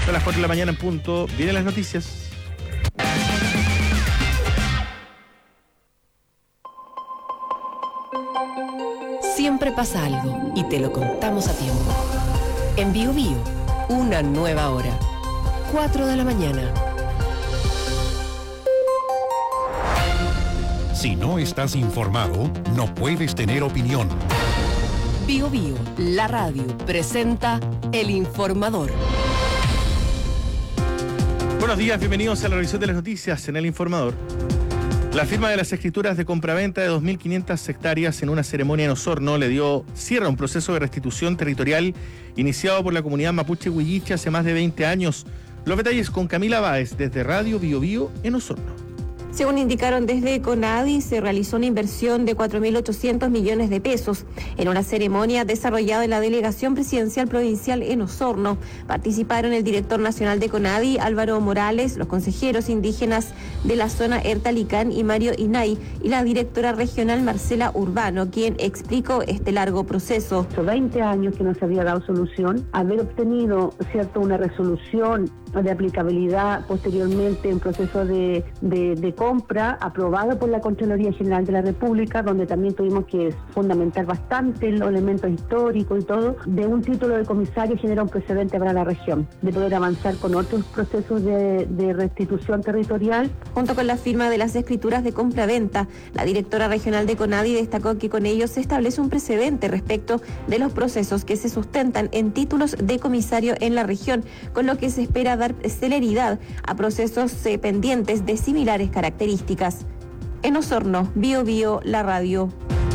Son las 4 de la mañana en punto. Vienen las noticias. Siempre pasa algo y te lo contamos a tiempo. En Bio Bio, una nueva hora. 4 de la mañana. Si no estás informado, no puedes tener opinión. Bio Bio, la radio, presenta El Informador. Buenos días, bienvenidos a la revisión de las noticias en El Informador. La firma de las escrituras de compraventa de 2.500 hectáreas en una ceremonia en Osorno le dio cierre a un proceso de restitución territorial iniciado por la comunidad mapuche huilliche hace más de 20 años. Los detalles con Camila Báez desde Radio Bio Bio en Osorno. Según indicaron desde CONADI, se realizó una inversión de 4.800 millones de pesos en una ceremonia desarrollada en la Delegación Presidencial Provincial en Osorno. Participaron el director nacional de CONADI, Álvaro Morales, los consejeros indígenas de la zona Ertalicán y Mario Inay, y la directora regional Marcela Urbano, quien explicó este largo proceso. 20 años que no se había dado solución, haber obtenido, ¿cierto?, una resolución de aplicabilidad posteriormente en proceso de compra aprobado por la Contraloría General de la República, donde también tuvimos que fundamentar bastante los elementos históricos y todo, de un título de comisario genera un precedente para la región, de poder avanzar con otros procesos de restitución territorial. Junto con la firma de las escrituras de compra-venta, la directora regional de CONADI destacó que con ello se establece un precedente respecto de los procesos que se sustentan en títulos de comisario en la región, con lo que se espera dar celeridad a procesos pendientes de similares características. En Osorno, Bio Bio, la radio.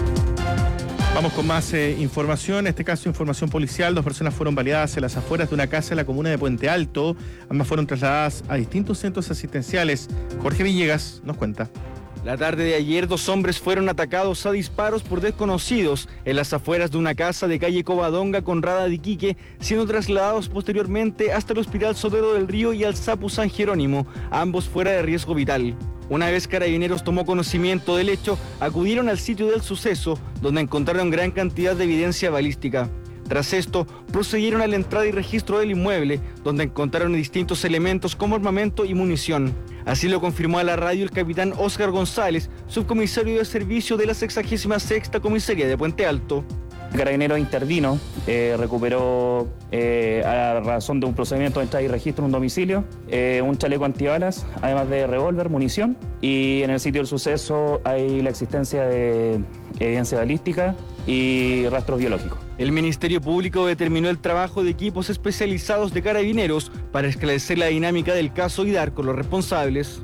Vamos con más información, en este caso información policial. 2 personas fueron baleadas en las afueras de una casa en la comuna de Puente Alto. Ambas fueron trasladadas a distintos centros asistenciales. Jorge Villegas nos cuenta. La tarde de ayer, 2 hombres fueron atacados a disparos por desconocidos en las afueras de una casa de calle Covadonga con Rada de Iquique, siendo trasladados posteriormente hasta el Hospital Sotero del Río y al SAPU San Jerónimo, ambos fuera de riesgo vital. Una vez Carabineros tomó conocimiento del hecho, acudieron al sitio del suceso, donde encontraron gran cantidad de evidencia balística. Tras esto, procedieron a la entrada y registro del inmueble, donde encontraron distintos elementos como armamento y munición. Así lo confirmó a la radio el capitán Óscar González, subcomisario de servicio de la 66ª Comisaría de Puente Alto. Carabineros intervino, recuperó a razón de un procedimiento de entrada y registro en un domicilio, un chaleco antibalas, además de revólver, munición, y en el sitio del suceso hay la existencia de evidencia balística y rastros biológicos. El Ministerio Público determinó el trabajo de equipos especializados de Carabineros para esclarecer la dinámica del caso y dar con los responsables.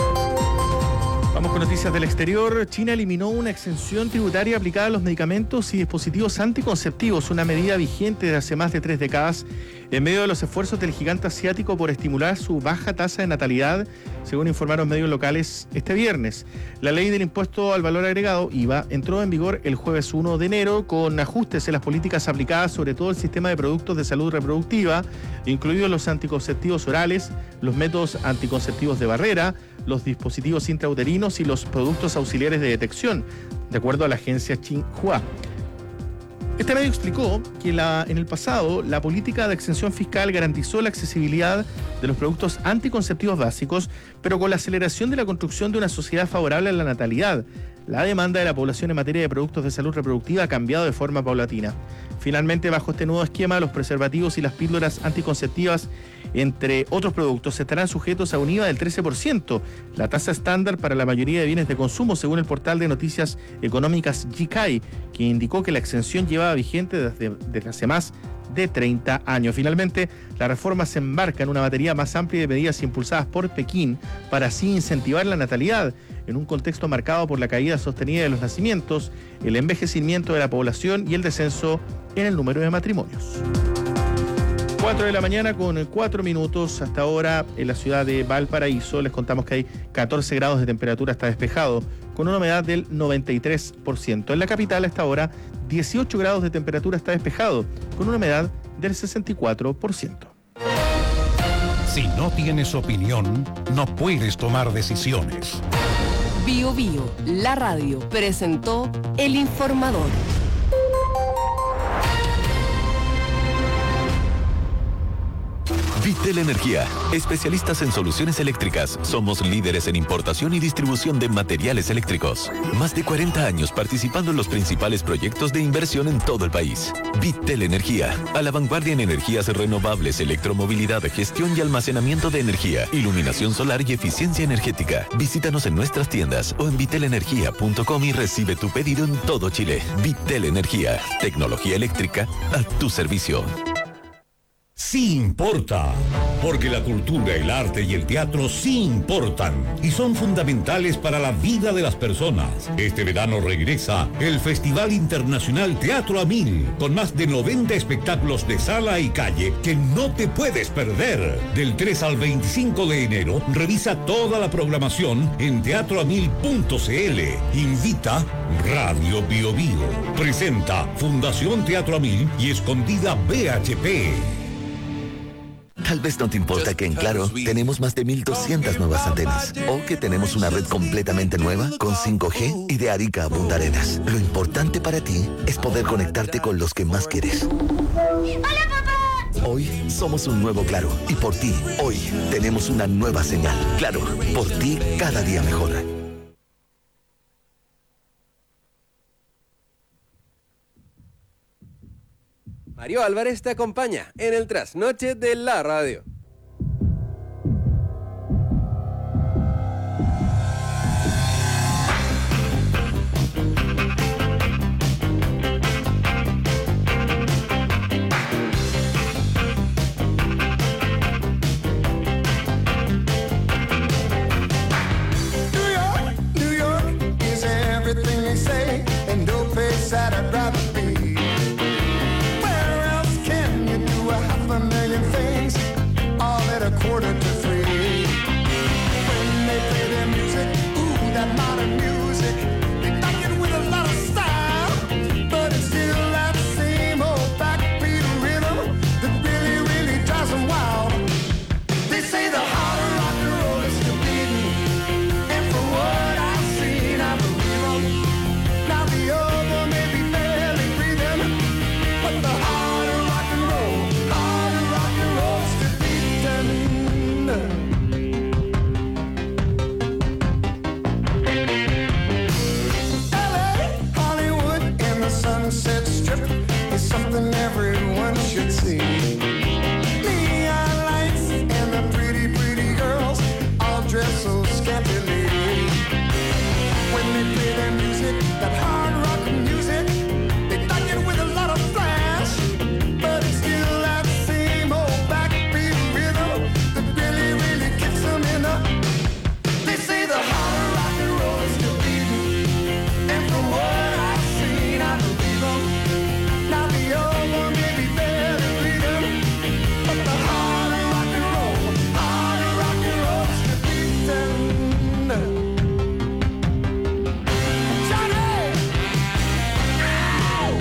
Vamos con noticias del exterior. China eliminó una exención tributaria aplicada a los medicamentos y dispositivos anticonceptivos, una medida vigente desde hace más de 3 décadas, en medio de los esfuerzos del gigante asiático por estimular su baja tasa de natalidad, según informaron medios locales este viernes. La ley del impuesto al valor agregado, IVA, entró en vigor el jueves 1 de enero con ajustes en las políticas aplicadas sobre todo el sistema de productos de salud reproductiva, incluidos los anticonceptivos orales, los métodos anticonceptivos de barrera, los dispositivos intrauterinos y los productos auxiliares de detección, de acuerdo a la agencia Xinhua. Este medio explicó que en el pasado la política de exención fiscal garantizó la accesibilidad de los productos anticonceptivos básicos, pero con la aceleración de la construcción de una sociedad favorable a la natalidad, la demanda de la población en materia de productos de salud reproductiva ha cambiado de forma paulatina. Finalmente, bajo este nuevo esquema, los preservativos y las píldoras anticonceptivas, entre otros productos, estarán sujetos a un IVA del 13%, la tasa estándar para la mayoría de bienes de consumo, según el portal de noticias económicas Jikai, que indicó que la exención llevaba vigente desde hace más de 30 años. Finalmente, la reforma se embarca en una batería más amplia de medidas impulsadas por Pekín para así incentivar la natalidad en un contexto marcado por la caída sostenida de los nacimientos, el envejecimiento de la población y el descenso en el número de matrimonios. 4 de la mañana con 4 minutos. Hasta ahora en la ciudad de Valparaíso les contamos que hay 14 grados de temperatura, está despejado, con una humedad del 93%. En la capital hasta ahora 18 grados de temperatura, está despejado, con una humedad del 64%. Si no tienes opinión, no puedes tomar decisiones. Bio Bio, la radio, presentó El Informador. Vitel Energía, especialistas en soluciones eléctricas. Somos líderes en importación y distribución de materiales eléctricos. Más de 40 años participando en los principales proyectos de inversión en todo el país. Vitel Energía, a la vanguardia en energías renovables, electromovilidad, gestión y almacenamiento de energía, iluminación solar y eficiencia energética. Visítanos en nuestras tiendas o en vitelenergia.com y recibe tu pedido en todo Chile. Vitel Energía, tecnología eléctrica a tu servicio. Sí importa, porque la cultura, el arte y el teatro sí importan y son fundamentales para la vida de las personas. Este verano regresa el Festival Internacional Teatro a Mil, con más de 90 espectáculos de sala y calle que no te puedes perder. Del 3 al 25 de enero, revisa toda la programación en teatroamil.cl. Invita Radio Bio Bio. Presenta Fundación Teatro a Mil y Escondida BHP. Tal vez no te importa que en Claro tenemos más de 1.200 nuevas antenas o que tenemos una red completamente nueva con 5G y de Arica a Punta Arenas. Lo importante para ti es poder conectarte con los que más quieres. ¡Hola, papá! Hoy somos un nuevo Claro y por ti, hoy tenemos una nueva señal. Claro, por ti cada día mejor. Mario Álvarez te acompaña en el trasnoche de la radio. New York is everything they say, and no place that I'd rather be. Quarter to 3. When they play their music, ooh, that modern music, they knock it with a lot of style, but it's still that same old backbeat rhythm that really, really drives them wild. They say the heart of rock and roll is still beating, and from what I've seen, I believe them. Now the other may be barely breathing, but the heart of rock and roll still beating. Sunset Strip is something everyone should see. Neon lights and the pretty, pretty girls all dressed so scantily. When they play their music, that hard rock music, they knock it with a lot of flash, but it's still that same old backbeat rhythm that really, really kicks them in the. They say the heart of rock and roll is still beating, and from what I've seen, I believe them. Now the other may be barely breathing, but the heart of rock and roll is still beating. Johnny! Ow!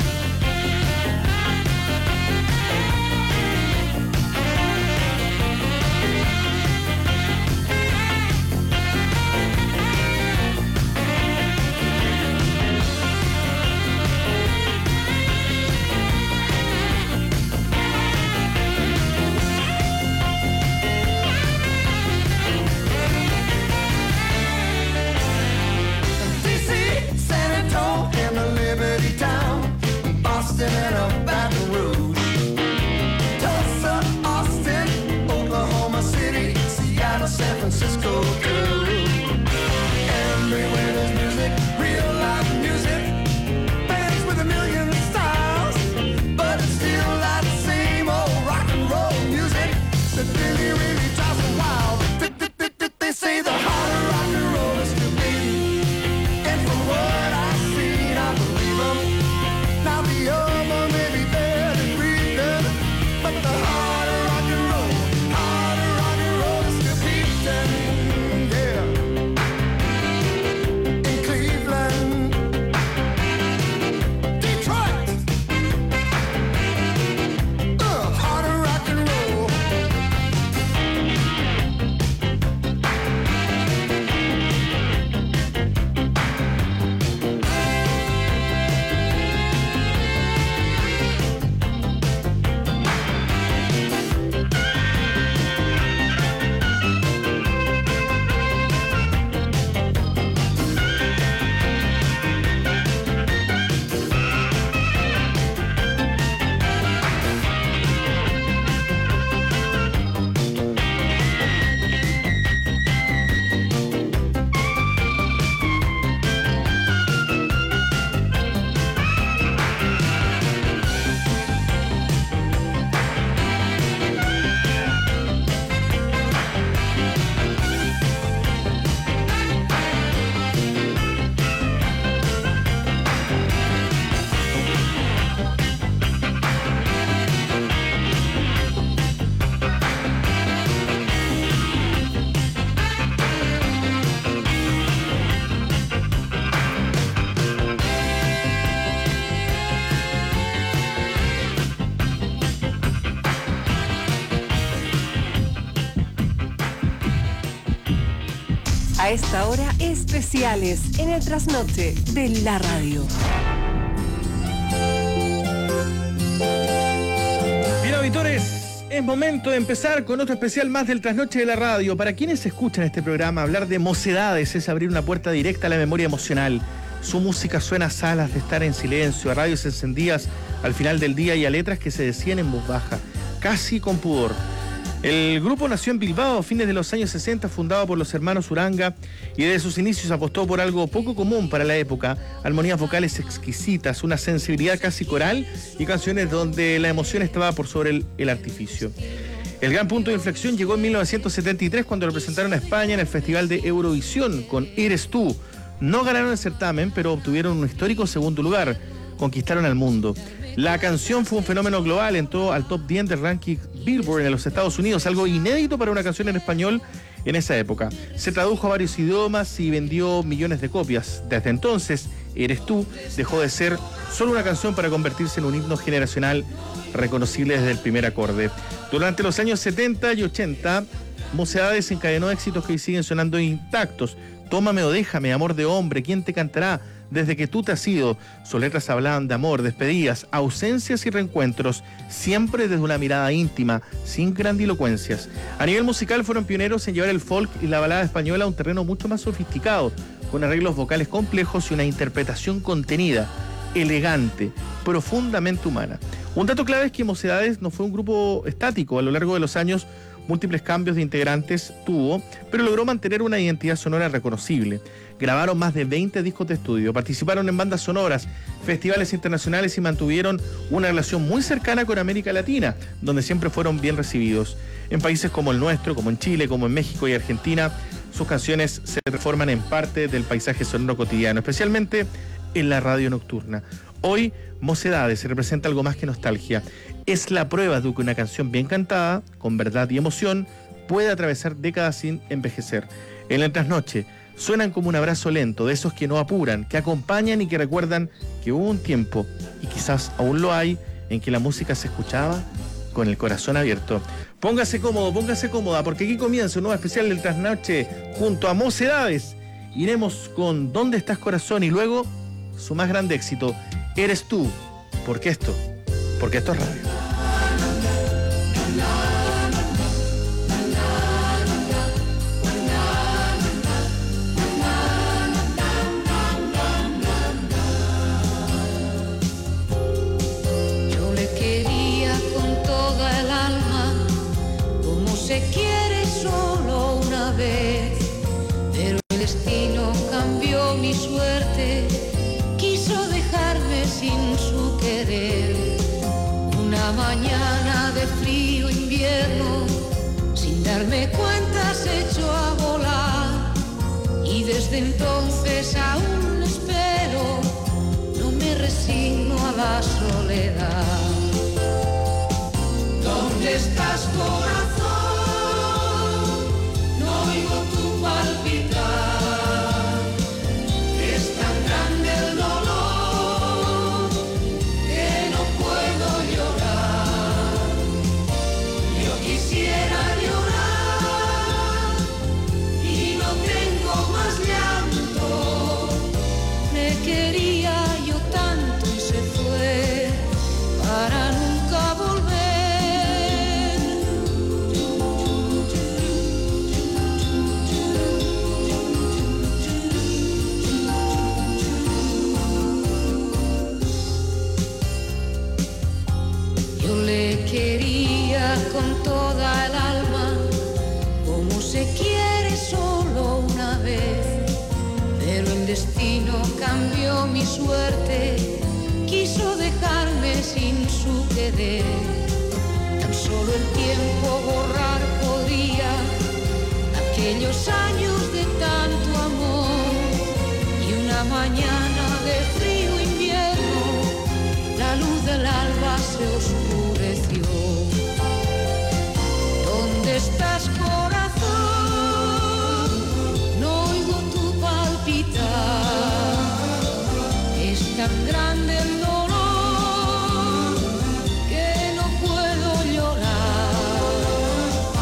DC, San Antonio, and the Liberty Town, Boston and a Baton Rouge, Tulsa, Austin, Oklahoma City, Seattle, San Francisco, too. Everywhere there's music, real live music, bands with a million styles, but it's still that same old rock and roll music that really, really drives them wild. They say the heart of rock and roll is still beating, and from what I've seen, I believe them. Now the other may be barely breathing, but the heart of rock and roll is still beating. Yeah. A esta hora, especiales en el trasnoche de la radio. Bien, auditores, es momento de empezar con otro especial más del trasnoche de la radio. Para quienes escuchan este programa, hablar de mocedades es abrir una puerta directa a la memoria emocional. Su música suena a salas de estar en silencio, a radios encendidas al final del día y a letras que se decían en voz baja, casi con pudor. El grupo nació en Bilbao a fines de los años 60, fundado por los hermanos Uranga, y desde sus inicios apostó por algo poco común para la época: armonías vocales exquisitas, una sensibilidad casi coral y canciones donde la emoción estaba por sobre el artificio. El gran punto de inflexión llegó en 1973 cuando representaron a España en el Festival de Eurovisión con Eres tú. No ganaron el certamen, pero obtuvieron un histórico segundo lugar. Conquistaron al mundo. La canción fue un fenómeno global, entró al top 10 del ranking Billboard en los Estados Unidos, algo inédito para una canción en español en esa época. Se tradujo a varios idiomas y vendió millones de copias. Desde entonces, Eres tú dejó de ser solo una canción para convertirse en un himno generacional reconocible desde el primer acorde. Durante los años 70 y 80, Mocedades encadenó éxitos que hoy siguen sonando intactos. Tómame o déjame, Amor de hombre, ¿quién te cantará? Desde que tú te has ido. Sus letras hablaban de amor, despedidas, ausencias y reencuentros, siempre desde una mirada íntima, sin grandilocuencias. A nivel musical fueron pioneros en llevar el folk y la balada española a un terreno mucho más sofisticado, con arreglos vocales complejos y una interpretación contenida, elegante, profundamente humana. Un dato clave es que Mocedades no fue un grupo estático. A lo largo de los años, múltiples cambios de integrantes tuvo, pero logró mantener una identidad sonora reconocible. Grabaron más de 20 discos de estudio, participaron en bandas sonoras, festivales internacionales y mantuvieron una relación muy cercana con América Latina, donde siempre fueron bien recibidos. En países como el nuestro, como en Chile, como en México y Argentina, sus canciones se transforman en parte del paisaje sonoro cotidiano, especialmente en la radio nocturna. Hoy, Mocedades representa algo más que nostalgia. Es la prueba de que una canción bien cantada, con verdad y emoción, puede atravesar décadas sin envejecer. En la trasnoche, suenan como un abrazo lento, de esos que no apuran, que acompañan y que recuerdan que hubo un tiempo, y quizás aún lo hay, en que la música se escuchaba con el corazón abierto. Póngase cómodo, póngase cómoda, porque aquí comienza un nuevo especial del trasnoche junto a Mocedades. Iremos con ¿Dónde estás, corazón? Y luego su más grande éxito, Eres tú. Porque esto es radio. Yo le quería con toda el alma, como se quiere solo una vez, pero el destino cambió mi suerte, quiso dejarme sin su querer. Una mañana de frío invierno, sin darme cuenta se echó a volar, y desde entonces aún espero, no me resigno a la soledad. ¿Dónde estás, corazón? No oigo tu palpitar, es tan grande el dolor que no puedo llorar. Yo quisiera llorar y no tengo más llanto. Me quería yo tanto y se fue para nunca volver. Yo le quería con toda el alma, como se quiere solo una vez, pero el destino cambió mi suerte, quiso dejarme sin su querer. Tan solo el tiempo borrar podría aquellos años de tanto amor, y una mañana de frío invierno, la luz del alba se oscureció. ¿Dónde estás, corazón? No oigo tu palpitar, es tan grande el dolor que no puedo llorar.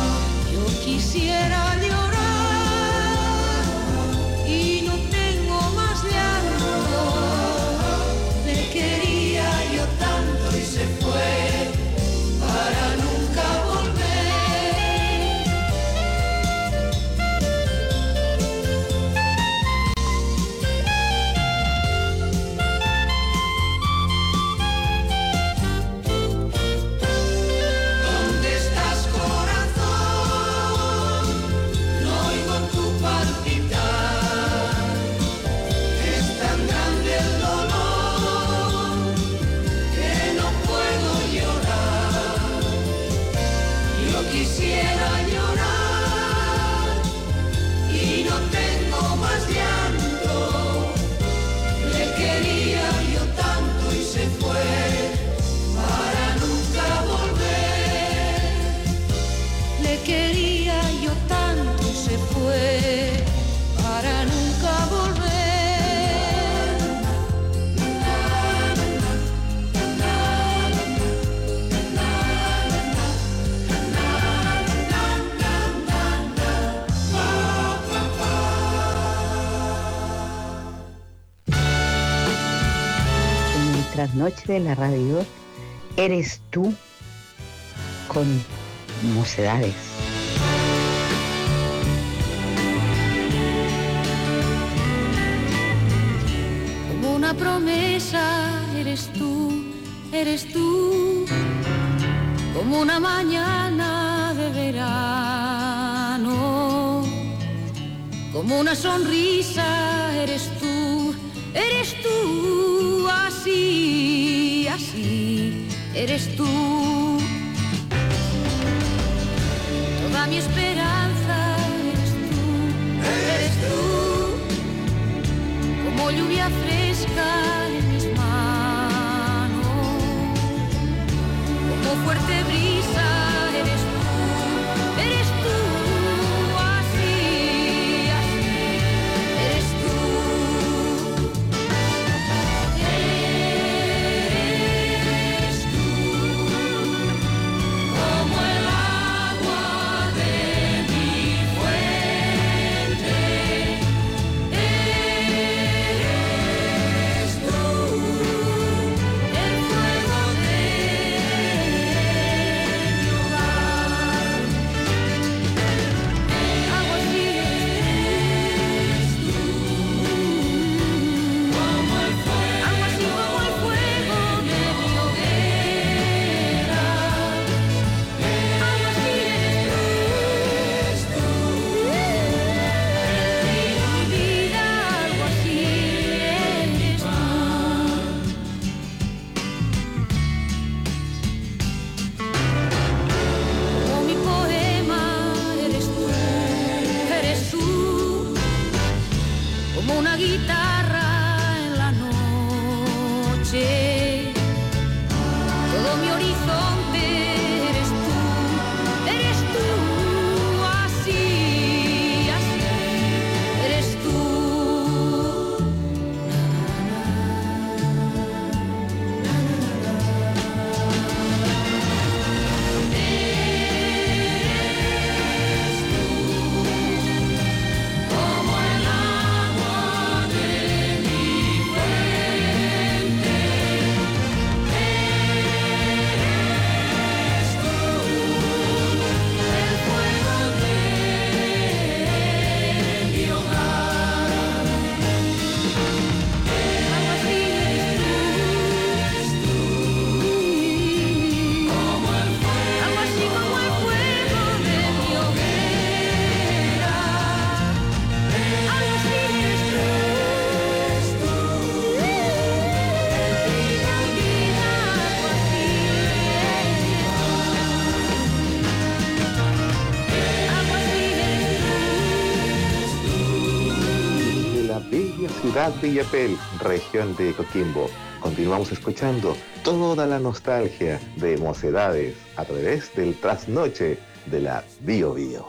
trasnoche de la radio Eres Tú con Mocedades. Como una promesa eres tú, como una mañana de verano, como una sonrisa eres tú, así, así, eres tú. Toda mi esperanza eres tú, como lluvia fresca en mis manos, como fuerte brisa eres tú, así, así, eres tú. Eres tú, como el agua de mi fuente. Eres tú, el fuego de mi hogar. Algo así eres tú, como el fuego, algo así como el fuego de mi hoguera. Algo así eres tú, mi vida, algo así eres tú. Como mi poema eres tú, como una guitarra en la noche, todo mi horizonte eres tú, así, así, eres tú. Como el agua de mi fuente, eres tú, el fuego de mi hogar. Algo así eres tú, como el fuego, algo así como el fuego de mi hoguera. Algo así eres tú, vida, vida, algo así De la bella ciudad de Illapel, región de Coquimbo, continuamos escuchando toda la nostalgia de Mocedades a través del trasnoche de la Bio Bio.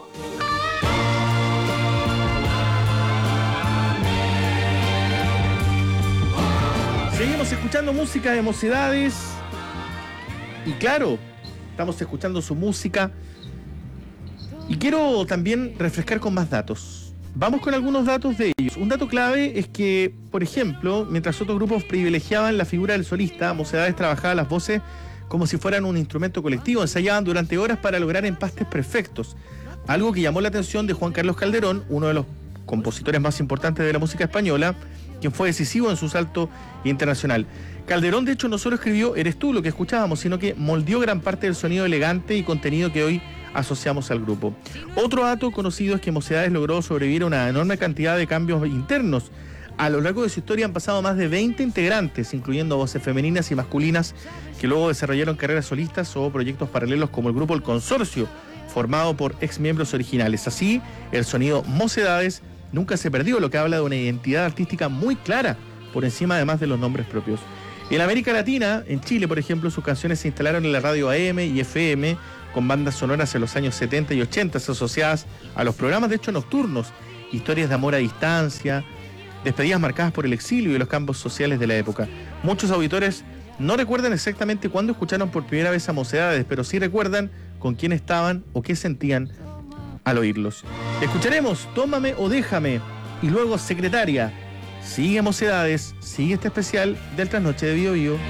Seguimos escuchando música de Mocedades. Y claro, estamos escuchando su música. Y quiero también refrescar con más datos. Vamos con algunos datos de ellos. Un dato clave es que, por ejemplo, mientras otros grupos privilegiaban la figura del solista, Mocedades trabajaba las voces como si fueran un instrumento colectivo. Ensayaban durante horas para lograr empastes perfectos. Algo que llamó la atención de Juan Carlos Calderón, uno de los compositores más importantes de la música española, quien fue decisivo en su salto internacional. Calderón, de hecho, no solo escribió Eres tú, lo que escuchábamos, sino que moldeó gran parte del sonido elegante y contenido que hoy asociamos al grupo. Otro dato conocido es que Mocedades logró sobrevivir a una enorme cantidad de cambios internos. A lo largo de su historia han pasado más de 20 integrantes, incluyendo voces femeninas y masculinas, que luego desarrollaron carreras solistas o proyectos paralelos como el grupo El Consorcio, formado por ex miembros originales. Así, el sonido Mocedades nunca se perdió, lo que habla de una identidad artística muy clara, por encima además de los nombres propios. En América Latina, en Chile, por ejemplo, sus canciones se instalaron en la radio AM y FM, con bandas sonoras en los años 70 y 80 asociadas a los programas, de hecho, nocturnos, historias de amor a distancia, despedidas marcadas por el exilio y los cambios sociales de la época. Muchos auditores no recuerdan exactamente cuándo escucharon por primera vez a Mocedades, pero sí recuerdan con quién estaban o qué sentían al oírlos. Escucharemos Tómame o Déjame y luego Secretaria sigue Mocedades, sigue este especial del Trasnoche de Bio Bio.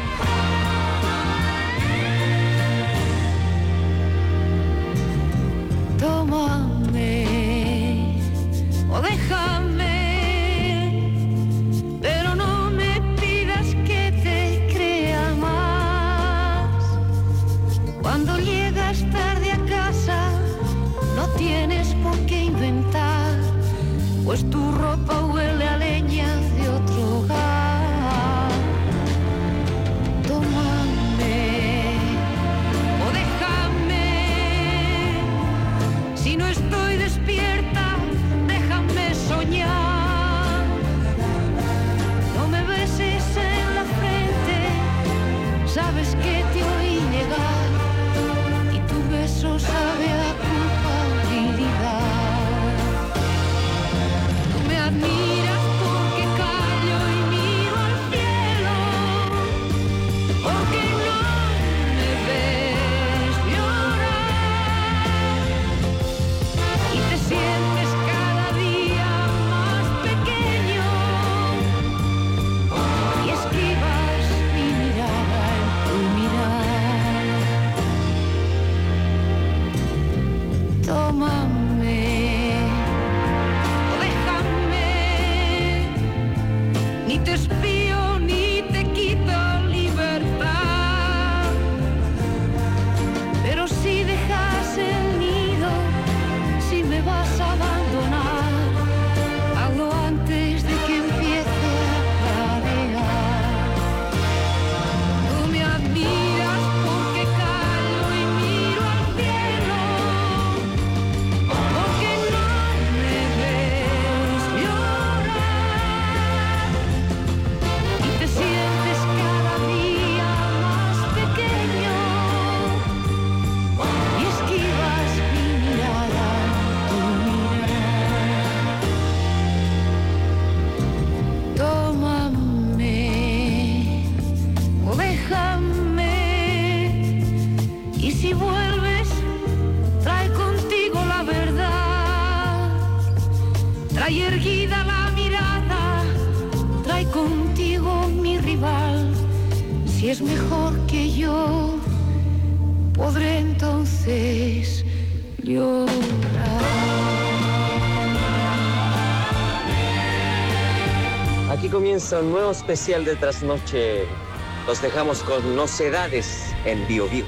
Tómame o déjame, pero no me pidas que te crea más. Cuando llegas tarde a casa, no tienes por qué inventar, pues tu ropa huele a leña de otro hogar. Tómame o déjame, si no estoy despierta, déjame soñar. No me beses en la frente, sabes que te oí llegar y tu beso sabe a culpabilidad. Tú me admiras porque callo y miro al cielo, porque no me ves llorar y te sientes cada día más pequeño y esquivas mi mirada en tu mirar. Tómame o déjame, ni te espío ni te quito libertad, pero si dejas el nido, si me vas a abandonar, hazlo antes de que empiece a clarear. Tú me admiras porque callo y miro al cielo, porque no me ves llorar y te sientes cada día más pequeño y esquivas mi mirada, tu mirar. Tómame o déjame, y si vuelves, trae contigo la verdad, trae erguida la mirada, trae contigo mi rival. Si es mejor que yo, podré entonces llorar. Aquí comienza un nuevo especial de Trasnoche. Los dejamos con Mocedades en Bio Bio.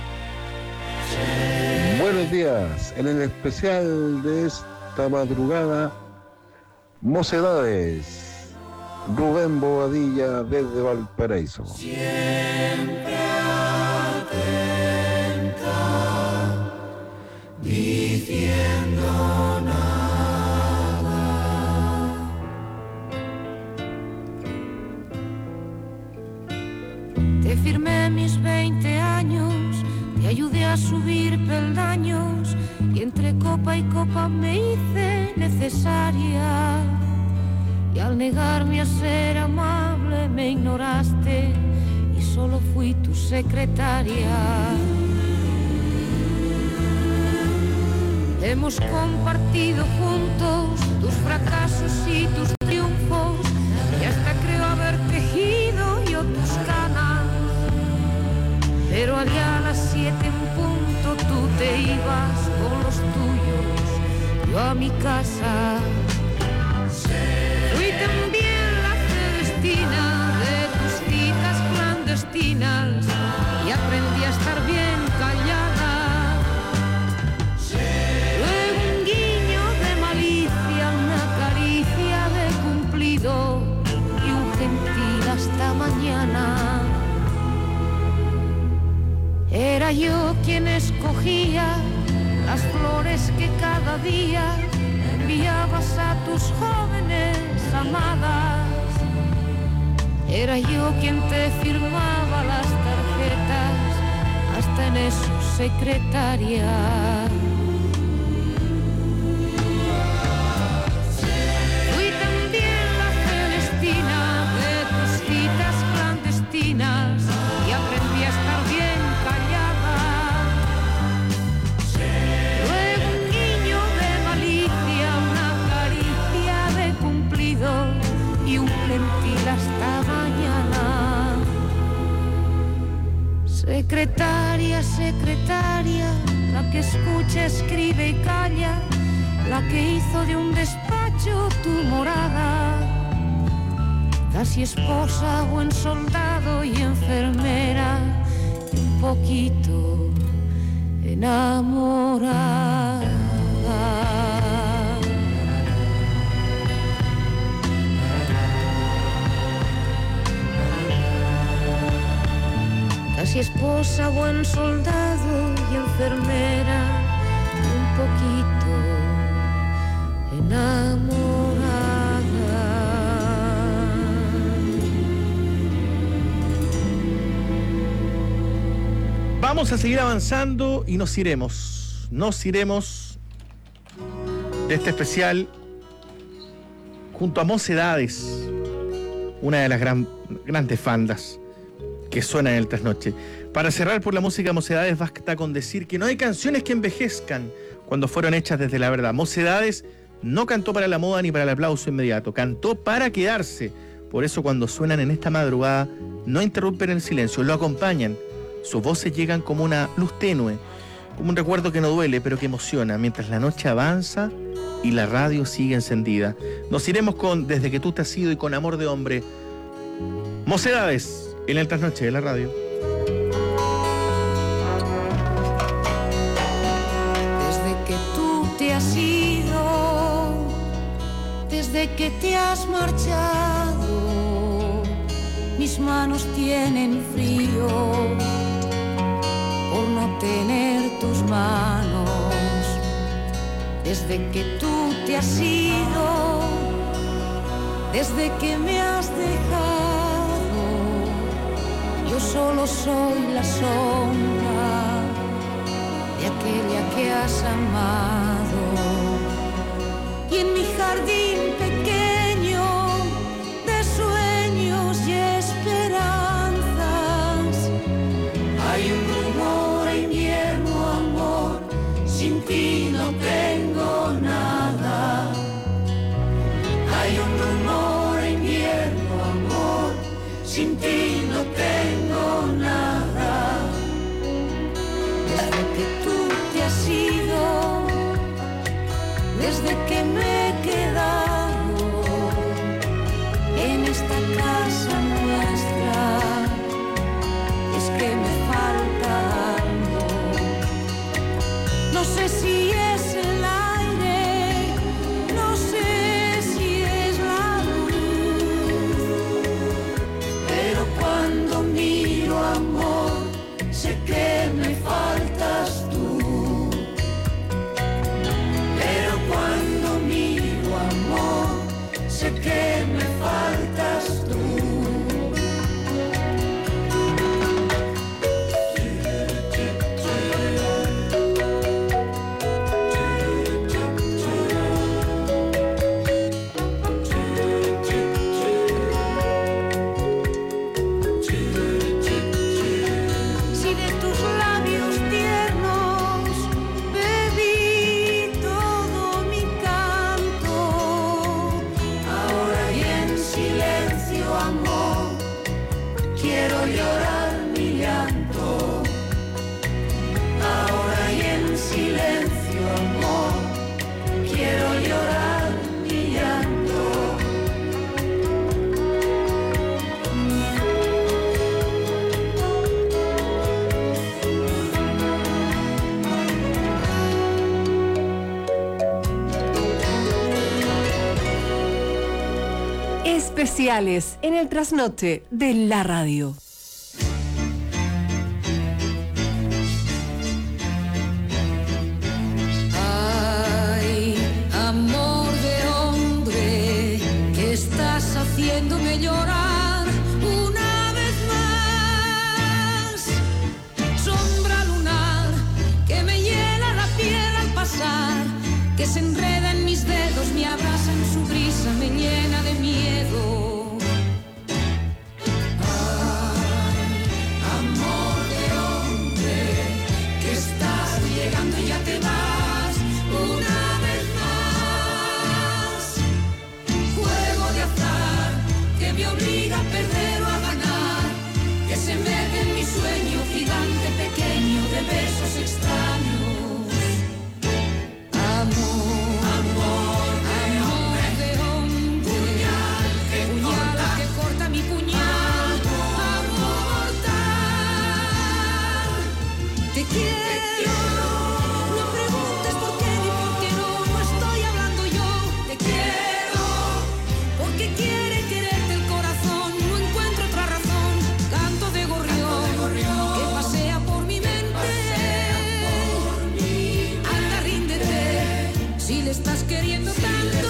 Buenos días, en el especial de esta madrugada, Mocedades, Rubén Bobadilla desde Valparaíso. Siempre atenta, diciendo nada. Te firmé mis 20 años, te ayudé a subir peldaños y entre copa y copa me hice necesaria. Y al negarme a ser amable me ignoraste y solo fui tu secretaria. Hemos compartido juntos tus fracasos y tus triunfos y hasta creo haber tejido yo tus canas. Pero allá a las 7 en punto tú te ibas con los tuyos, yo a mi casa. Fui también la Celestina de tus citas clandestinas y aprendí a estar bien callada. Luego un guiño de malicia, una caricia de cumplido y un gentil hasta mañana. Era yo quien escogía las flores que cada día enviabas a tus jóvenes amadas. Era yo quien te firmaba las tarjetas, hasta en eso secretaria. Fui también la Celestina de tus citas clandestinas y aprendí a estar bien callada. Luego un guiño de malicia, una caricia de cumplido y un Secretaria, secretaria, la que escucha, escribe y calla, la que hizo de un despacho tu morada. Casi esposa, buen soldado y enfermera, un poquito enamorada. Casi esposa, buen soldado y enfermera, un poquito enamorada. Vamos a seguir avanzando y nos iremos de este especial junto a Mocedades, una de las grandes bandas que suena en el trasnoche. Para cerrar por la música de Mocedades, basta con decir que no hay canciones que envejezcan cuando fueron hechas desde la verdad. Mocedades no cantó para la moda ni para el aplauso inmediato, cantó para quedarse. Por eso cuando suenan en esta madrugada no interrumpen el silencio, lo acompañan. Sus voces llegan como una luz tenue, como un recuerdo que no duele pero que emociona mientras la noche avanza y la radio sigue encendida. Nos iremos con Desde que tú te has ido y con Amor de hombre. Mocedades en el trasnoche de la radio. Desde que tú te has ido, desde que te has marchado, mis manos tienen frío por no tener tus manos. Desde que tú te has ido, desde que me has dejado, yo solo soy la sombra de aquella que has amado. Y en mi jardín pequeño de sueños y esperanzas hay un rumor a invierno, amor, sin ti no tengo nada. Hay un rumor a invierno, amor, sin ti no tengo nada. Desde que tú te has ido, desde que me he quedado en esta casa nuestra, es que me falta algo. No sé si es el aire, no sé si es la luz, pero cuando miro, amor, sé que me faltas tú. Pero cuando miro, amor, sé que me faltas tú. Si de tus labios tiernos bebí todo mi canto, ahora y en silencio, amor, quiero llorar mi llanto. Ahora y en silencio, amor, quiero llorar mi llanto. Especiales en el trasnoche de la radio. Ay, amor de hombre, que estás haciéndome llorar una vez más. Sombra lunar que me hiela la piel al pasar, que se enreda en mis dedos, me abraza en su brisa, me llena de miedo. Amor de hombre, que estás llegando y ya te vas una vez más. Juego de azar que me obliga a perder o a ganar, que se mete en mi sueño gigante si le estás queriendo tanto.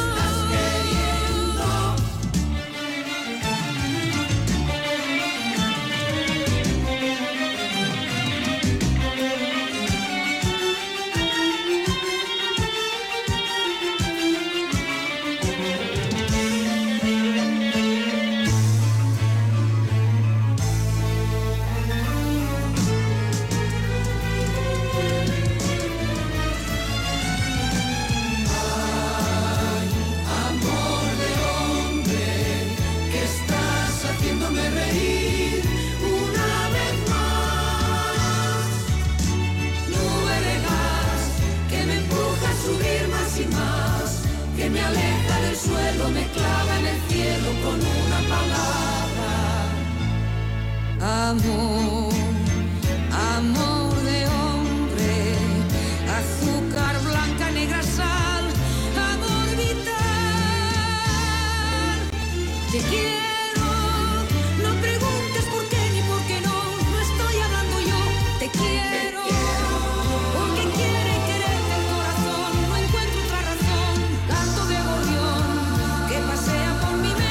Amor, amor de hombre, azúcar blanca, negra, sal, amor vital. Te quiero, no preguntes por qué ni por qué no, no estoy hablando yo. Te quiero, porque quiere quererte el corazón, no encuentro otra razón. Canto de gorrión que pasea por mi mente.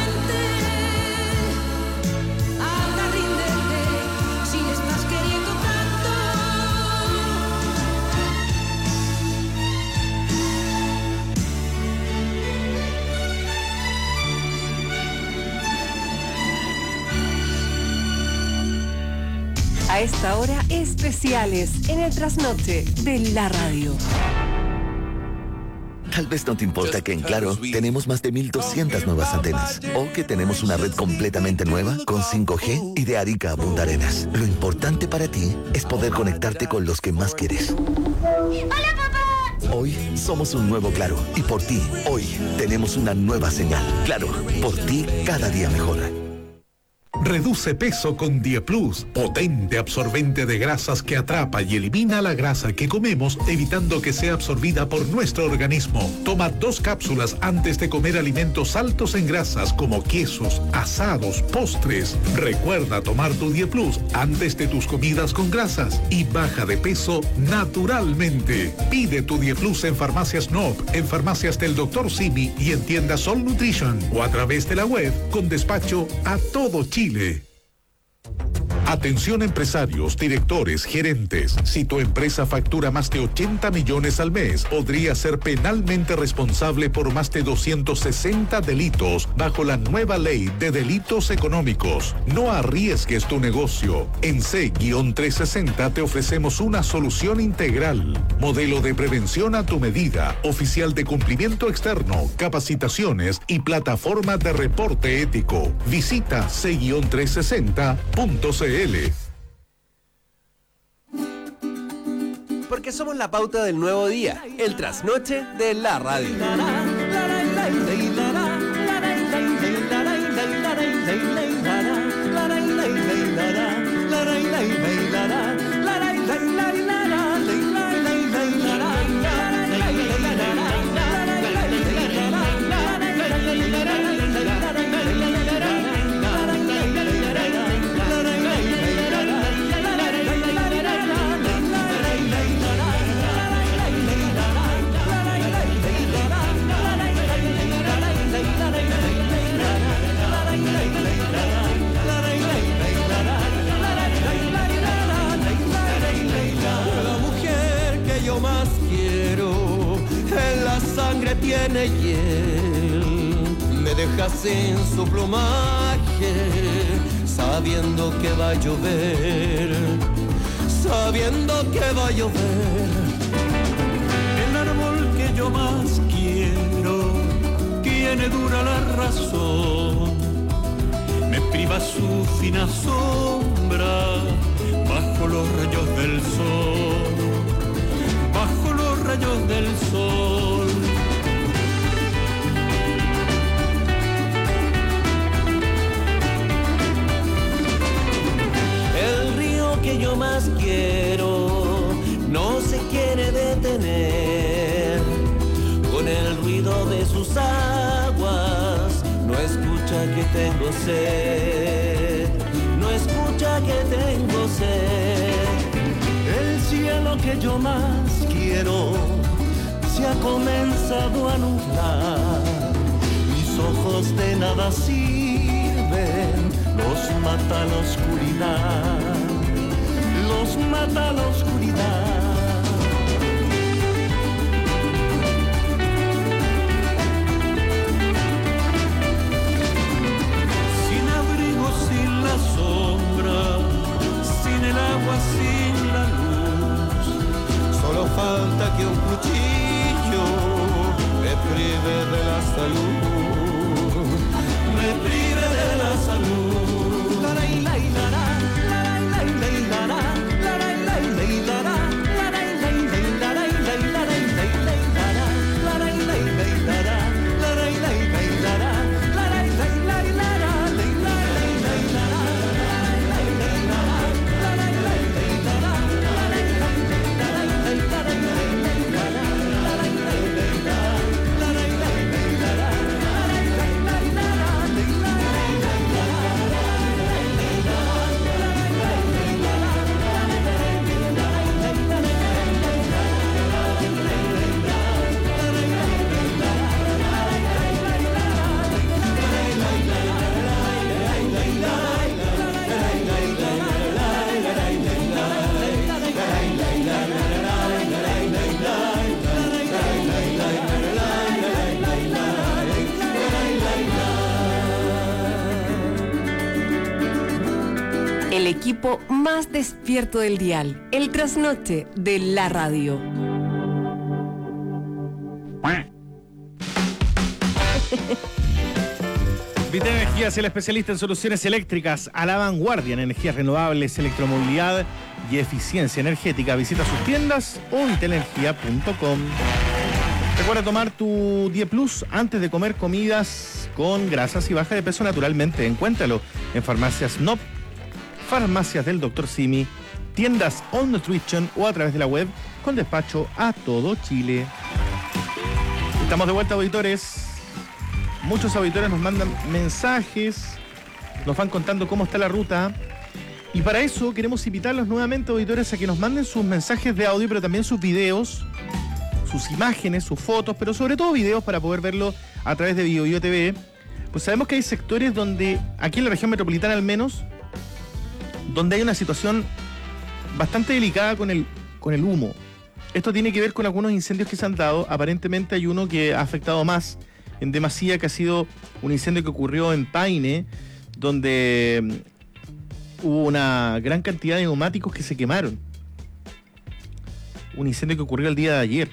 A esta hora, especiales en el trasnoche de la radio. Tal vez no te importa que en Claro tenemos más de 1.200 nuevas antenas o que tenemos una red completamente nueva con 5G y de Arica a Punta Arenas. Lo importante para ti es poder conectarte con los que más quieres. ¡Hola, papá! Hoy somos un nuevo Claro y por ti, hoy tenemos una nueva señal. Claro, por ti cada día mejor. Reduce peso con Dieplus, potente absorbente de grasas que atrapa y elimina la grasa que comemos, evitando que sea absorbida por nuestro organismo. Toma 2 cápsulas antes de comer alimentos altos en grasas como quesos, asados, postres. Recuerda tomar tu Dieplus antes de tus comidas con grasas y baja de peso naturalmente. Pide tu Dieplus en Farmacias Nob, en farmacias del Dr. Simi y en tiendas Sol Nutrition o a través de la web con despacho a todo Chile. Atención empresarios, directores, gerentes. Si tu empresa factura más de 80 millones al mes, podría ser penalmente responsable por más de 260 delitos bajo la nueva ley de delitos económicos. No arriesgues tu negocio. En C-360 te ofrecemos una solución integral. Modelo de prevención a tu medida, oficial de cumplimiento externo, capacitaciones y plataforma de reporte ético. Visita C-360.cl. Porque somos la pauta del nuevo día, el trasnoche de la radio. Más quiero, en la sangre tiene hiel, me deja sin su plumaje, sabiendo que va a llover, sabiendo que va a llover. El árbol que yo más quiero tiene dura la razón, me priva su fina sombra bajo los rayos del sol. Bajo los rayos del sol. El río que yo más quiero no se quiere detener. Con el ruido de sus aguas no escucha que tengo sed. No escucha que tengo sed. El cielo que yo más quiero se se ha comenzado a nublar, mis ojos de nada sirven, los mata la oscuridad, los mata la oscuridad. Sin abrigo, sin la sombra, sin el agua, sin la luz, solo falta que un cuchillo me prive de la salud, me prive de la salud. La la la la la la la la la la la la la El equipo más despierto del dial, el trasnoche de la radio. Vital Energía es el especialista en soluciones eléctricas a la vanguardia en energías renovables, electromovilidad y eficiencia energética. Visita sus tiendas o vitalenergia.com. Recuerda tomar tu Die Plus antes de comer comidas con grasas y baja de peso naturalmente. Encuéntralo en farmacias NOP, farmacias del Dr. Simi, tiendas On Nutrition o a través de la web con despacho a todo Chile. Estamos de vuelta, auditores. Muchos auditores nos mandan mensajes, nos van contando cómo está la ruta. Y para eso queremos invitarlos nuevamente, auditores, a que nos manden sus mensajes de audio, pero también sus videos, sus imágenes, sus fotos, pero sobre todo videos para poder verlo a través de BioBio TV. Pues sabemos que hay sectores donde, aquí en la región metropolitana al menos, donde hay una situación bastante delicada con el humo. Esto tiene que ver con algunos incendios que se han dado. Aparentemente hay uno que ha afectado más en demasía, que ha sido un incendio que ocurrió en Paine, donde hubo una gran cantidad de neumáticos que se quemaron. Un incendio que ocurrió el día de ayer.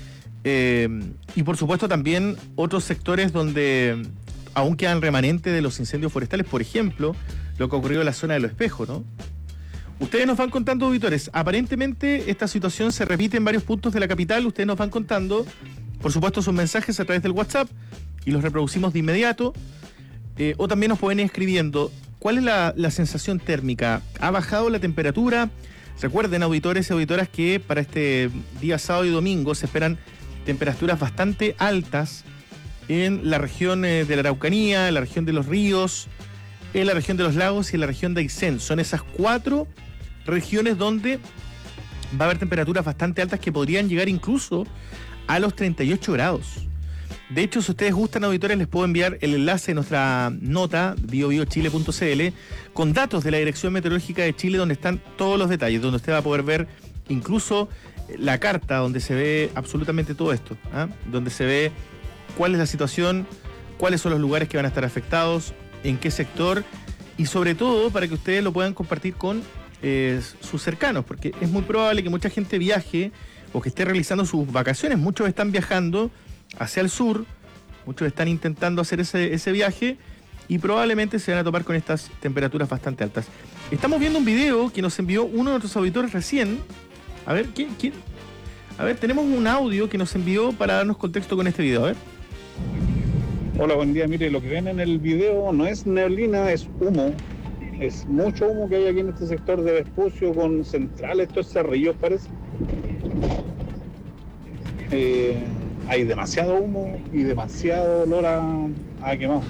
Y por supuesto también otros sectores donde aún quedan remanentes de los incendios forestales, por ejemplo, lo que ocurrió en la zona de Los Espejos, ¿no? Ustedes nos van contando, auditores, aparentemente esta situación se repite en varios puntos de la capital. Ustedes nos van contando, por supuesto, sus mensajes a través del WhatsApp y los reproducimos de inmediato. O también nos pueden ir escribiendo cuál es la sensación térmica. ¿Ha bajado la temperatura? Recuerden, auditores y auditoras, que para este día sábado y domingo se esperan temperaturas bastante altas en la región de la Araucanía, en la región de los ríos, en la región de los lagos y en la región de Aysén. Son esas 4 regiones donde va a haber temperaturas bastante altas que podrían llegar incluso a los 38 grados. De hecho, si ustedes gustan, auditores, les puedo enviar el enlace de nuestra nota biobiochile.cl con datos de la Dirección Meteorológica de Chile, donde están todos los detalles, donde usted va a poder ver incluso la carta donde se ve absolutamente todo esto, donde se ve cuál es la situación, cuáles son los lugares que van a estar afectados, en qué sector, y sobre todo para que ustedes lo puedan compartir con sus cercanos, porque es muy probable que mucha gente viaje o que esté realizando sus vacaciones. Muchos están viajando hacia el sur, muchos están intentando hacer ese viaje y probablemente se van a topar con estas temperaturas bastante altas. Estamos viendo un video que nos envió uno de nuestros auditores recién. A ver, ¿quién? A ver, tenemos un audio que nos envió para darnos contexto con este video. A ver. Hola, buen día. Mire, lo que ven en el video no es neblina, es humo. Es mucho humo que hay aquí en este sector de Vespucio con centrales, estos cerrillos parece. Hay demasiado humo y demasiado olor a quemado.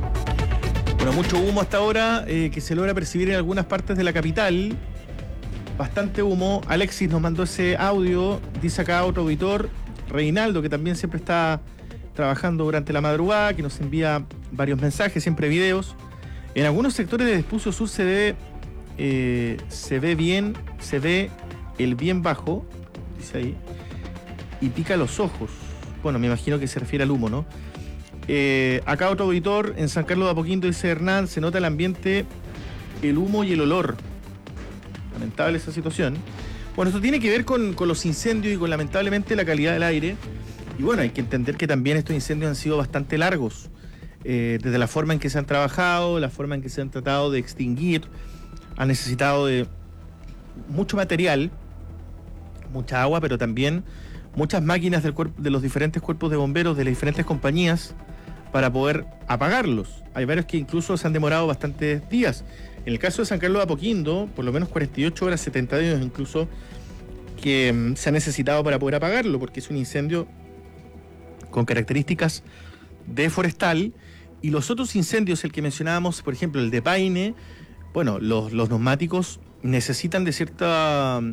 Bueno, mucho humo hasta ahora que se logra percibir en algunas partes de la capital. bastante humo. Alexis nos mandó ese audio, dice acá otro auditor, Reinaldo, que también siempre está trabajando durante la madrugada, que nos envía varios mensajes, siempre videos. En algunos sectores de Vespucio Sur se ve el bien bajo, dice ahí, y pica los ojos. Bueno, me imagino que se refiere al humo, ¿no? Acá otro auditor, en San Carlos de Apoquindo, dice Hernán, se nota el ambiente, el humo y el olor. Lamentable esa situación. Bueno, esto tiene que ver con los incendios y con, lamentablemente, la calidad del aire. Y bueno, hay que entender que también estos incendios han sido bastante largos. Desde la forma en que se han trabajado, la forma en que se han tratado de extinguir, han necesitado de mucho material, mucha agua, pero también muchas máquinas de los diferentes cuerpos de bomberos, de las diferentes compañías, para poder apagarlos. Hay varios que incluso se han demorado bastantes días. En el caso de San Carlos de Apoquindo, por lo menos 48 horas, 70 días incluso, que se ha necesitado para poder apagarlo, porque es un incendio con características de forestal. Y los otros incendios, el que mencionábamos, por ejemplo, el de Paine, bueno, los neumáticos necesitan de ciertos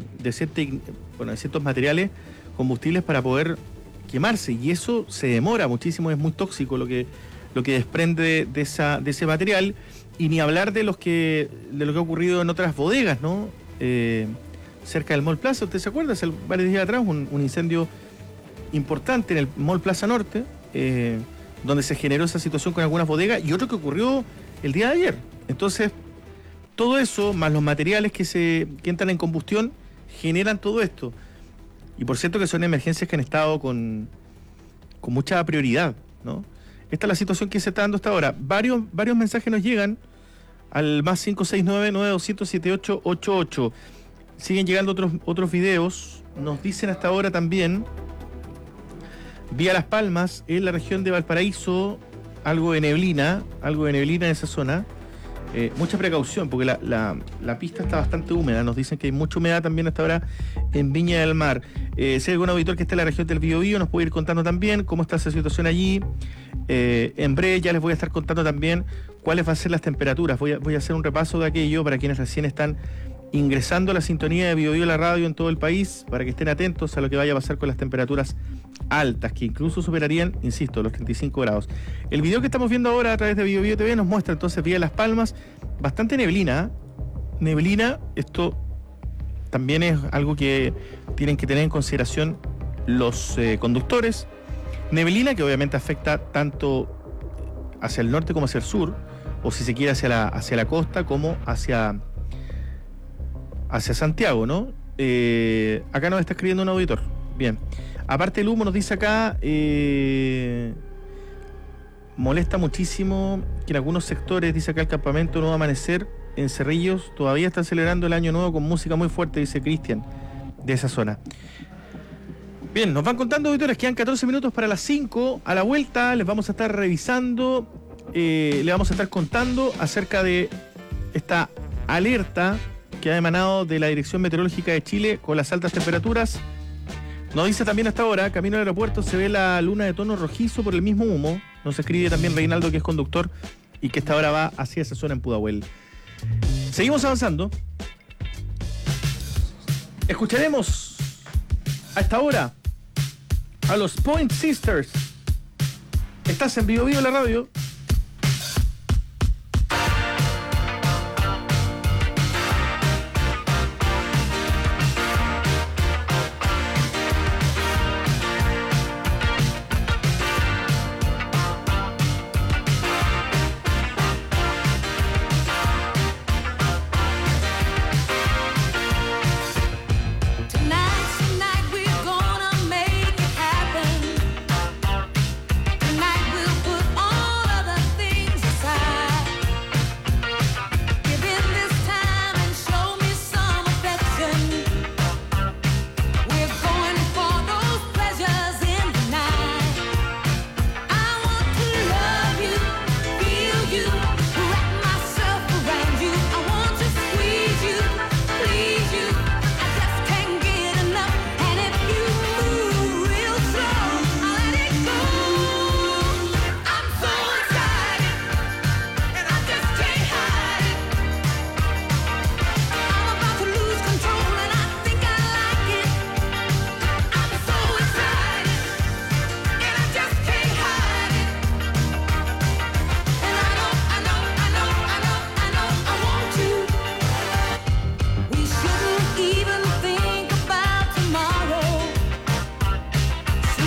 materiales combustibles para poder quemarse, y eso se demora muchísimo, es muy tóxico lo que desprende de ese material, y ni hablar de lo que ha ocurrido en otras bodegas, ¿no? Cerca del Mall Plaza, ¿usted se acuerda? Hace varios días atrás un incendio importante en el Mall Plaza Norte, donde se generó esa situación con algunas bodegas, y otro que ocurrió el día de ayer. Entonces, todo eso, más los materiales que entran en combustión, generan todo esto. Y por cierto que son emergencias que han estado con mucha prioridad, ¿no? Esta es la situación que se está dando hasta ahora. Varios mensajes nos llegan al más 569-9200-7888. Siguen llegando otros videos. Nos dicen hasta ahora también, vía Las Palmas, en la región de Valparaíso, algo de neblina en esa zona. Mucha precaución, porque la pista está bastante húmeda. Nos dicen que hay mucha humedad también hasta ahora en Viña del Mar. Si hay algún auditor que esté en la región del Biobío, nos puede ir contando también cómo está esa situación allí. En breve ya les voy a estar contando también cuáles van a ser las temperaturas. Voy a hacer un repaso de aquello para quienes recién están ingresando a la sintonía de Biobío la radio en todo el país, para que estén atentos a lo que vaya a pasar con las temperaturas altas, que incluso superarían, insisto, los 35 grados. El video que estamos viendo ahora a través de Biobío TV nos muestra entonces vía Las Palmas bastante neblina. Neblina, esto también es algo que tienen que tener en consideración los conductores. Neblina que obviamente afecta tanto hacia el norte como hacia el sur, o si se quiere hacia la costa como hacia Santiago, ¿no? Acá nos está escribiendo un auditor. Bien. Aparte el humo, nos dice acá, molesta muchísimo que en algunos sectores, dice acá, el campamento Nuevo Amanecer en Cerrillos todavía están celebrando el año nuevo con música muy fuerte, dice Cristian, de esa zona. Bien, nos van contando, auditores, quedan 14 minutos para las 5. A la vuelta les vamos a estar revisando, le vamos a estar contando acerca de esta alerta que ha emanado de la Dirección Meteorológica de Chile con las altas temperaturas. Nos dice también hasta ahora, camino al aeropuerto se ve la luna de tono rojizo por el mismo humo. Nos escribe también Reinaldo, que es conductor y que esta hora va hacia esa zona en Pudahuel. Seguimos avanzando. Escucharemos a esta hora a los Point Sisters. Estás en Vivo Vivo la radio. Tonight we'll put all of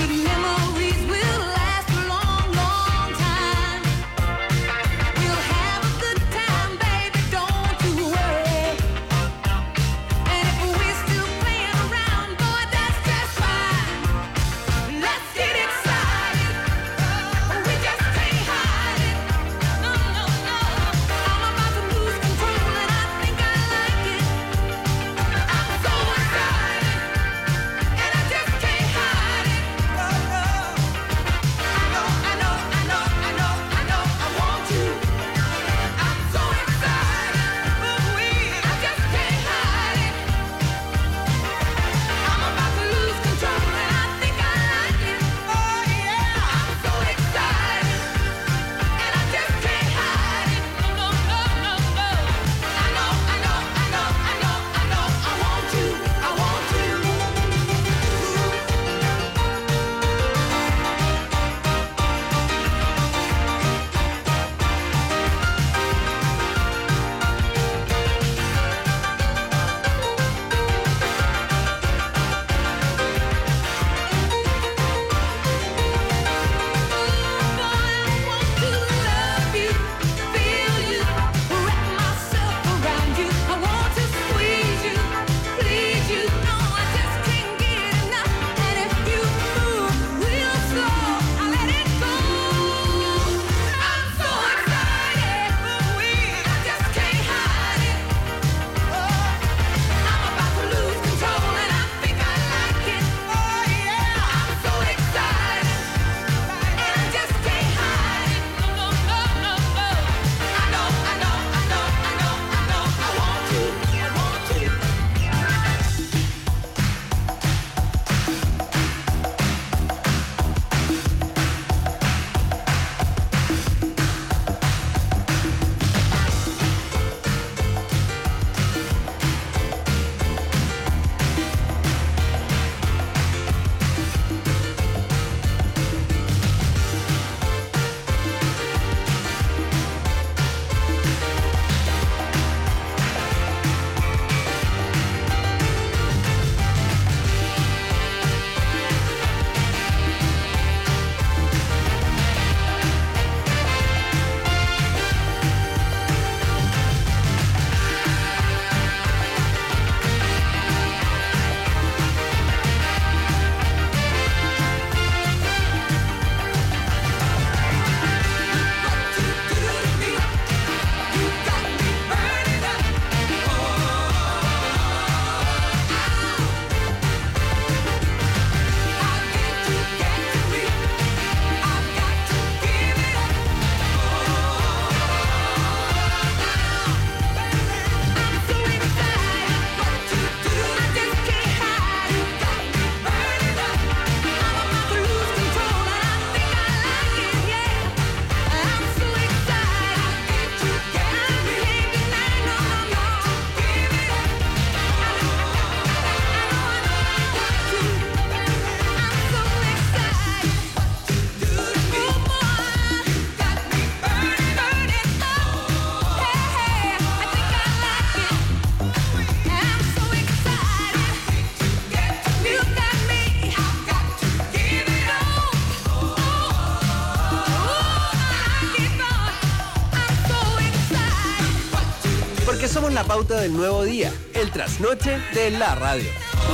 Porque somos la pauta del nuevo día, el trasnoche de la radio.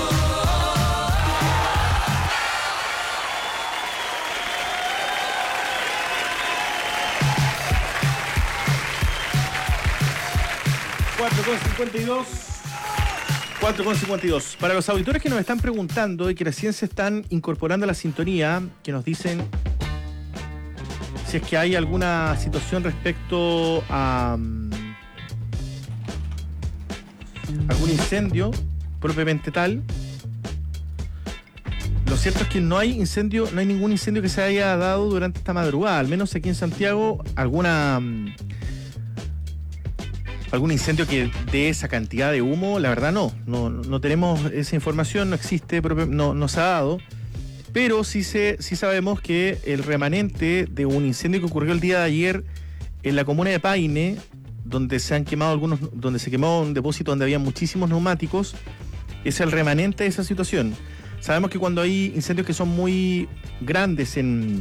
$4.52. Para los auditores que nos están preguntando y que recién se están incorporando a la sintonía, que nos dicen si es que hay alguna situación respecto a algún incendio propiamente tal. Lo cierto es que no hay ningún incendio que se haya dado durante esta madrugada, al menos aquí en Santiago, algún incendio que dé esa cantidad de humo, la verdad no tenemos esa información, no existe, no se ha dado, pero sí sabemos que el remanente de un incendio que ocurrió el día de ayer en la comuna de Paine, donde se quemó un depósito donde había muchísimos neumáticos, es el remanente de esa situación. Sabemos que cuando hay incendios que son muy grandes en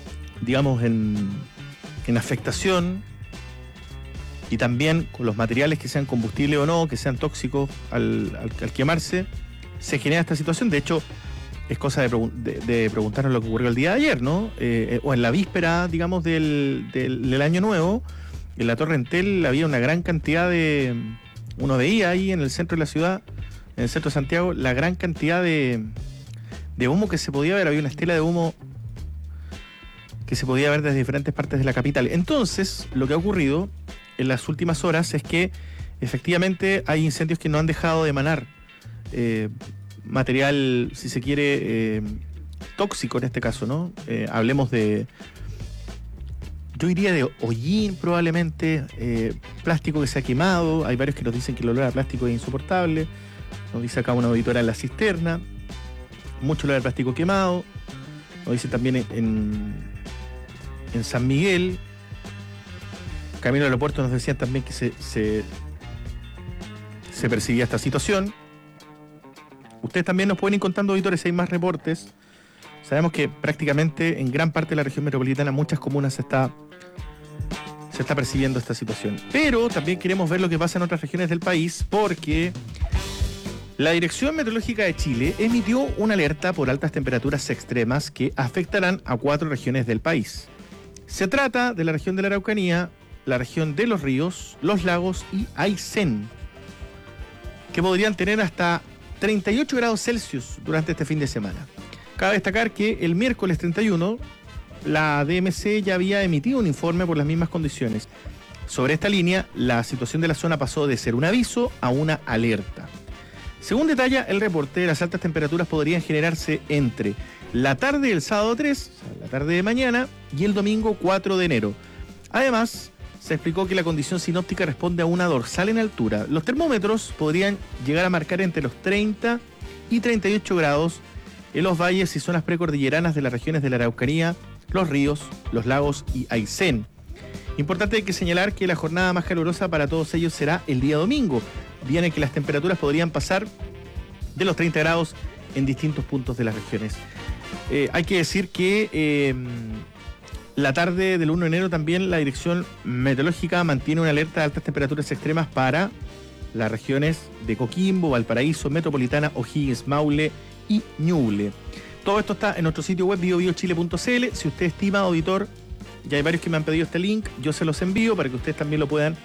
afectación, y también con los materiales que sean combustible o no, que sean tóxicos al quemarse, se genera esta situación. De hecho, es cosa de preguntarnos lo que ocurrió el día de ayer, ¿no? O en la víspera, digamos, del Año Nuevo, en la Torre Entel había una gran cantidad de... Uno veía ahí en el centro de la ciudad, en el centro de Santiago, la gran cantidad de humo que se podía ver. Había una estela de humo que se podía ver desde diferentes partes de la capital. Entonces, lo que ha ocurrido en las últimas horas es que efectivamente hay incendios que no han dejado de emanar material, si se quiere, tóxico en este caso, ¿no? Hablemos de... Yo diría de hollín probablemente, plástico que se ha quemado. Hay varios que nos dicen que el olor a plástico es insoportable. Nos dice acá una auditora en La Cisterna. Mucho olor a plástico quemado. Nos dice también en San Miguel. Camino al aeropuerto nos decían también que se percibía esta situación. Ustedes también nos pueden ir contando, auditores, si hay más reportes. Sabemos que prácticamente en gran parte de la región metropolitana, muchas comunas se está percibiendo esta situación. Pero también queremos ver lo que pasa en otras regiones del país, porque la Dirección Meteorológica de Chile emitió una alerta por altas temperaturas extremas que afectarán a 4 regiones del país. Se trata de la región de la Araucanía, la región de los ríos, los lagos y Aysén, que podrían tener hasta 38 grados Celsius durante este fin de semana. Cabe destacar que el miércoles 31 la DMC ya había emitido un informe por las mismas condiciones. Sobre esta línea, la situación de la zona pasó de ser un aviso a una alerta. Según detalla el reporte, las altas temperaturas podrían generarse entre la tarde del sábado 3, o sea, la tarde de mañana, y el domingo 4 de enero. Además, se explicó que la condición sinóptica responde a una dorsal en altura. Los termómetros podrían llegar a marcar entre los 30 y 38 grados en los valles y zonas precordilleranas de las regiones de la Araucanía, los ríos, los lagos y Aysén. Importante hay que señalar que la jornada más calurosa para todos ellos será el día domingo, día en el que las temperaturas podrían pasar de los 30 grados en distintos puntos de las regiones. Hay que decir que la tarde del 1 de enero también la Dirección Meteorológica mantiene una alerta de altas temperaturas extremas para las regiones de Coquimbo, Valparaíso, Metropolitana, O'Higgins, Maule y Ñuble. Todo esto está en nuestro sitio web biobiochile.cl. Si usted estima, auditor, ya hay varios que me han pedido este link, yo se los envío para que ustedes también lo puedan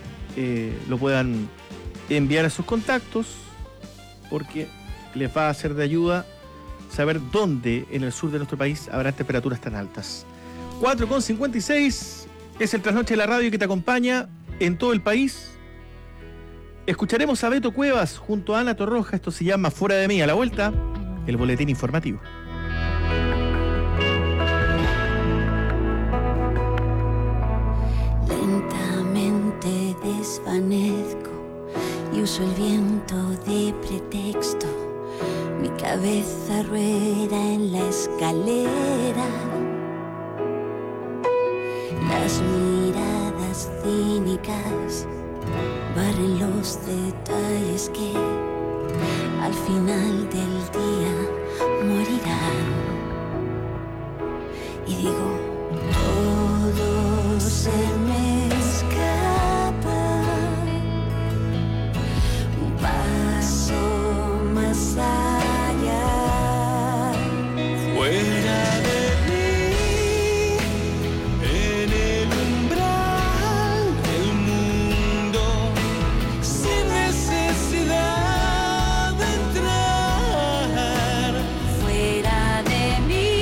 enviar a sus contactos, porque les va a ser de ayuda saber dónde en el sur de nuestro país habrá temperaturas tan altas. 4:56 es el trasnoche de la radio que te acompaña en todo el país. Escucharemos a Beto Cuevas junto a Ana Torroja. Esto se llama Fuera de mí. A la vuelta, el boletín informativo. Lentamente desvanezco y uso el viento de pretexto. Mi cabeza rueda en la escalera. Las miradas cínicas barren los detalles que al final del día morirán. Y digo, todo se me escapa. Un paso más allá. Fuera de mí, en el umbral del mundo, sin necesidad de entrar. Fuera de mí,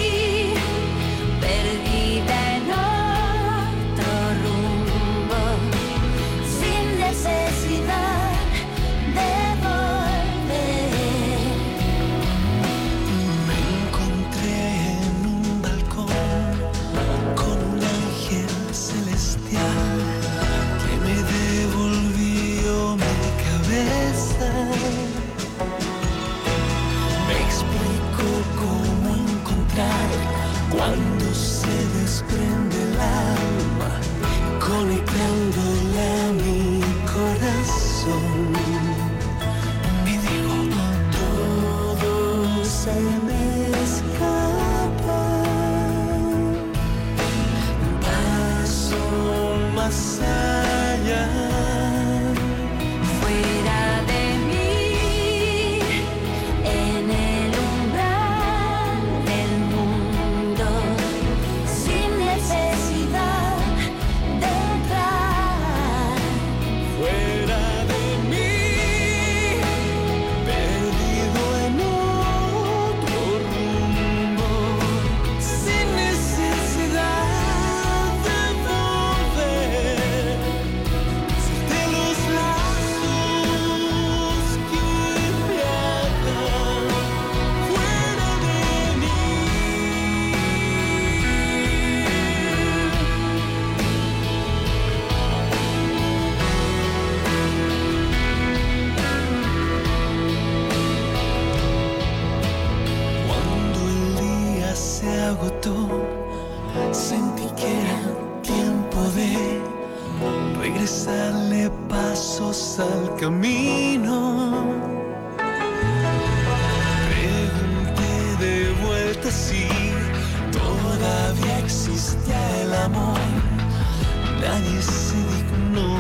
perdida en otro rumbo, sin necesidad de volver. Me encontré en un balcón con un ángel celestial que me devolvió mi cabeza. Me explicó cómo encontrarla cuando se desprende el alma, conectándola a mi corazón. Y digo, todo darle pasos al camino. Pregunté de vuelta si todavía existía el amor. Nadie se dignó